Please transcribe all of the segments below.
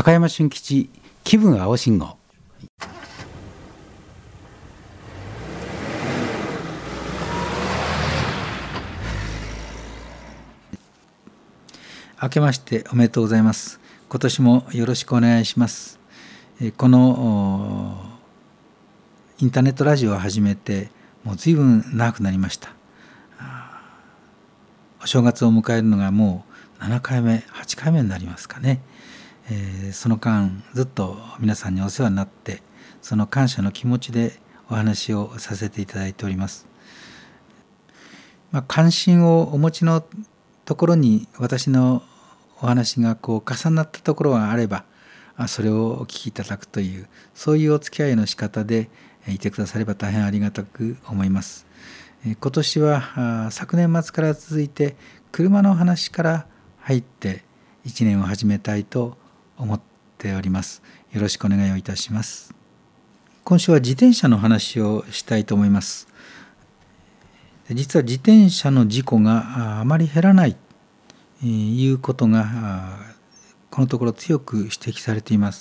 高山俊吉気分青信号。明けましておめでとうございます。今年もよろしくお願いします。このインターネットラジオを始めてもう随分長くなりました。お正月を迎えるのがもう7回目8回目になりますかね。その間ずっと皆さんにお世話になって、その感謝の気持ちでお話をさせていただいております。関心をお持ちのところに私のお話が重なったところがあれば、それをお聞きいただくという、そういうお付き合いの仕方でいてくだされば大変ありがたく思います。今年は昨年末から続いて車の話から入って1年を始めたいと思っております。よろしくお願いをいたします。今週は自転車の話をしたいと思います。実は自転車の事故があまり減らないということがこのところ強く指摘されています。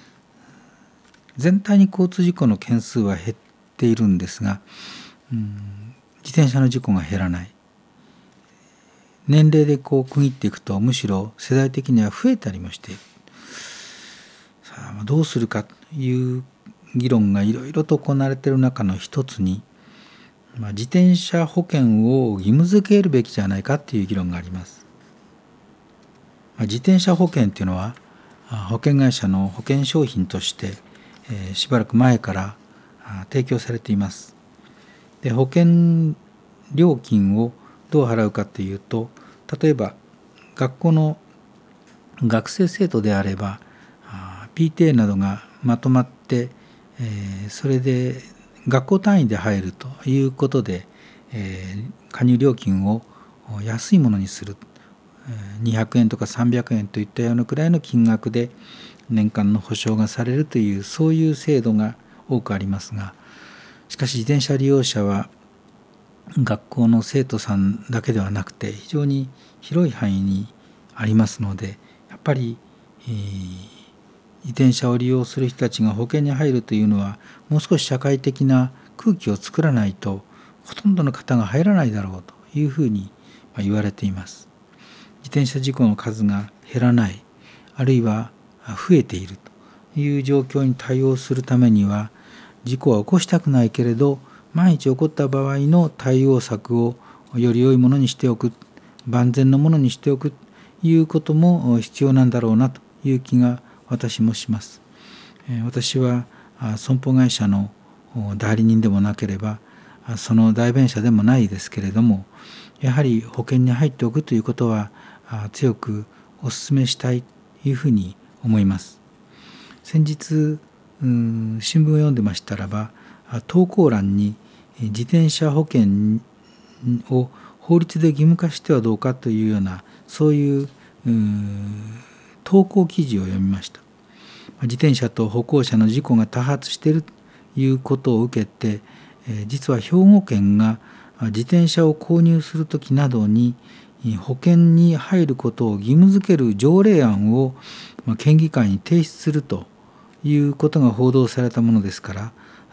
全体に交通事故の件数は減っているんですが、自転車の事故が減らない。年齢で区切っていくとむしろ世代的には増えたりもしている。さあどうするかという議論がいろいろと行われている中の一つに、自転車保険を義務付けるべきじゃないかという議論があります。自転車保険というのは保険会社の保険商品としてしばらく前から提供されています。で、保険料金をどう払うかというと、例えば学校の学生生徒であれば PTA などがまとまって、それで学校単位で入るということで、加入料金を安いものにする、200円とか300円といったようなくらいの金額で年間の保証がされるという、そういう制度が多くありますが、しかし自転車利用者は学校の生徒さんだけではなくて非常に広い範囲にありますので、やっぱり、自転車を利用する人たちが保険に入るというのはもう少し社会的な空気を作らないとほとんどの方が入らないだろうというふうに言われています。自転車事故の数が減らない、あるいは増えているという状況に対応するためには、事故は起こしたくないけれど万一起こった場合の対応策をより良いものにしておく、万全のものにしておくということも必要なんだろうなという気が私もします。私は損保会社の代理人でもなければその代弁者でもないですけれども、やはり保険に入っておくということは強くお勧めしたいというふうに思います。先日新聞を読んでましたらば、投稿欄に自転車保険を法律で義務化してはどうかというような、そういう投稿記事を読みました。自転車と歩行者の事故が多発しているということを受けて、実は兵庫県が自転車を購入するときなどに保険に入ることを義務付ける条例案を県議会に提出するということが報道されたものですから、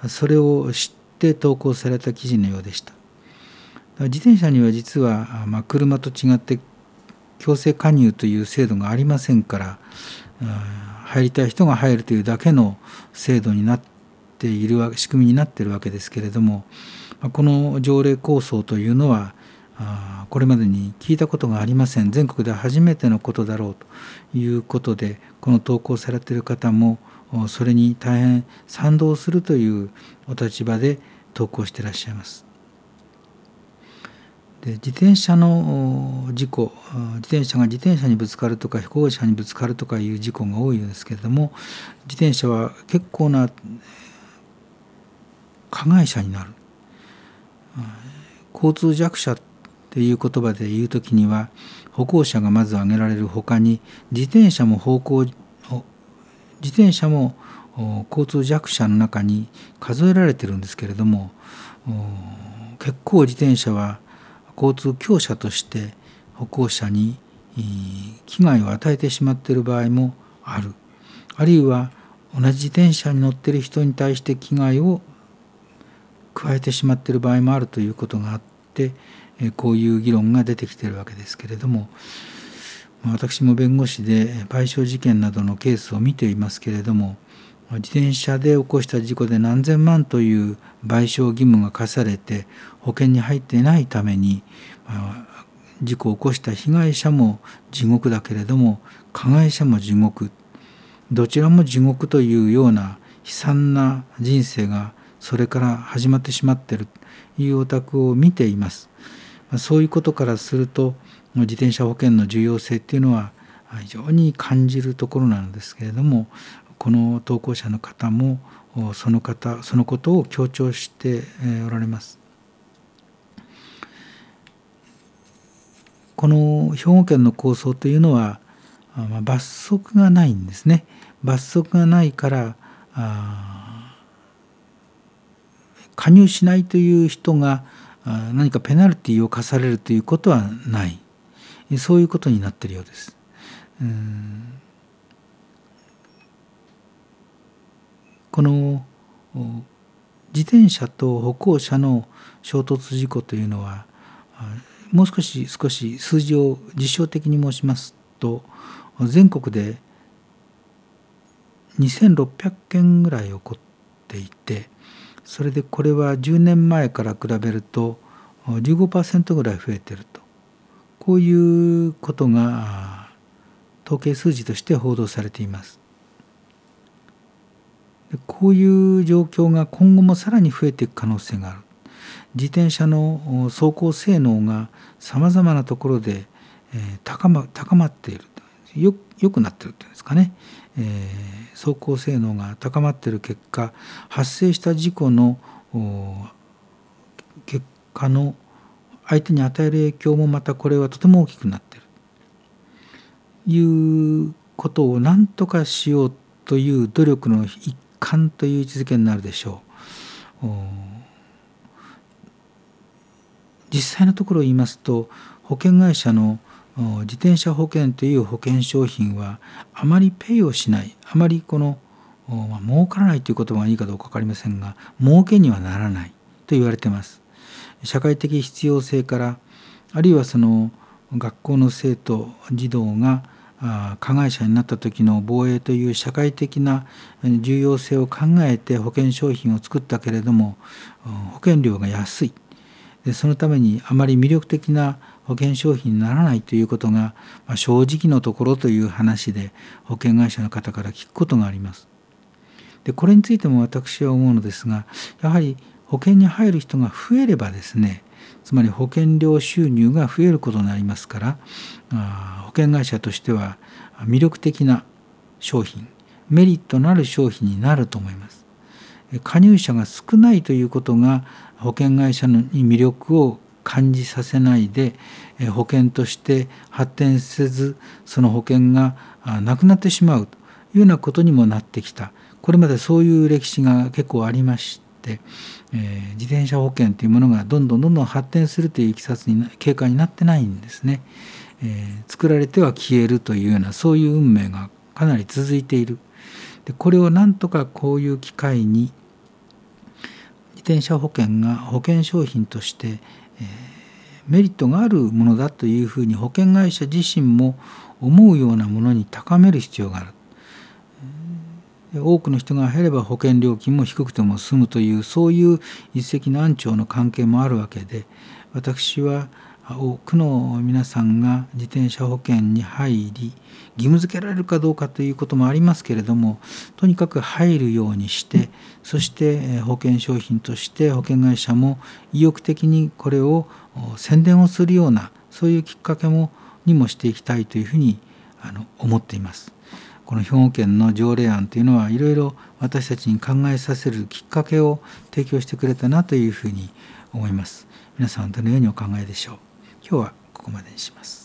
それを知って投稿された記事のようでした。自転車には実は車と違って強制加入という制度がありませんから、入りたい人が入るというだけの制度になっている仕組みになっているわけですけれども、この条例構想というのはこれまでに聞いたことがありません。全国では初めてのことだろうということで、この投稿されている方もそれに大変賛同するというお立場で投稿していらっしゃいます。で、自転車の事故、自転車が自転車にぶつかるとか歩行者にぶつかるとかいう事故が多いんですけれども、自転車は結構な加害者になる。交通弱者という言葉で言うときには、歩行者がまず挙げられるほかに、自転車も交通弱者の中に数えられているんですけれども、結構自転車は交通強者として歩行者に危害を与えてしまっている場合もある。 あるいは同じ自転車に乗っている人に対して危害を加えてしまっている場合もあるということがあって、こういう議論が出てきているわけですけれども、私も弁護士で賠償事件などのケースを見ていますけれども、自転車で起こした事故で何千万という賠償義務が課されて保険に入っていないために、事故を起こした被害者も地獄だけれども加害者も地獄、どちらも地獄というような悲惨な人生がそれから始まってしまっているというお宅を見ています。そういうことからすると自転車保険の重要性っていうのは非常に感じるところなんですけれども、この投稿者の方もそのことを強調しておられます。この兵庫県の構想というのは罰則がないんですね。罰則がないから加入しないという人が何かペナルティを課されるということはない、そういうことになっているようです。この自転車と歩行者の衝突事故というのはもう少し数字を実証的に申しますと、全国で2600件ぐらい起こっていて、それでこれは10年前から比べると 15% ぐらい増えていると、こういうことが統計数字として報道されています。こういう状況が今後もさらに増えていく可能性がある。自転車の走行性能がさまざまなところで高まっている、良くなっているというんですかね。走行性能が高まっている結果、発生した事故の結果の相手に与える影響もまたこれはとても大きくなっているということを何とかしようという努力の一環という位置づけになるでしょう。実際のところを言いますと、保険会社の自転車保険という保険商品はあまりペイをしない、あまり儲からないという言葉がいいかどうか分かりませんが、儲けにはならないと言われています。社会的必要性から、あるいは学校の生徒児童が加害者になった時の防衛という社会的な重要性を考えて保険商品を作ったけれども、保険料が安い、でそのためにあまり魅力的な保険商品にならないということが、正直のところという話で保険会社の方から聞くことがあります。でこれについても私は思うのですが、やはり保険に入る人が増えればですね、つまり保険料収入が増えることになりますから、保険会社としては魅力的な商品、メリットのある商品になると思います。加入者が少ないということが保険会社に魅力を感じさせないで、保険として発展せず、その保険がなくなってしまうというようなことにもなってきた。これまでそういう歴史が結構ありまして、自転車保険というものがどんどん発展するという経過になってないんですね。作られては消えるというような、そういう運命がかなり続いている。でこれをなんとかこういう機会に自転車保険が保険商品として、メリットがあるものだというふうに保険会社自身も思うようなものに高める必要がある。多くの人が入れば保険料金も低くても済むという、そういう一石何鳥の関係もあるわけで、私は多くの皆さんが自転車保険に入り、義務付けられるかどうかということもありますけれども、とにかく入るようにして、そして保険商品として保険会社も意欲的にこれを宣伝をするような、そういうきっかけにもしていきたいというふうに思っています。この兵庫県の条例案というのはいろいろ私たちに考えさせるきっかけを提供してくれたなというふうに思います。皆さんはどのようにお考えでしょう。今日はここまでにします。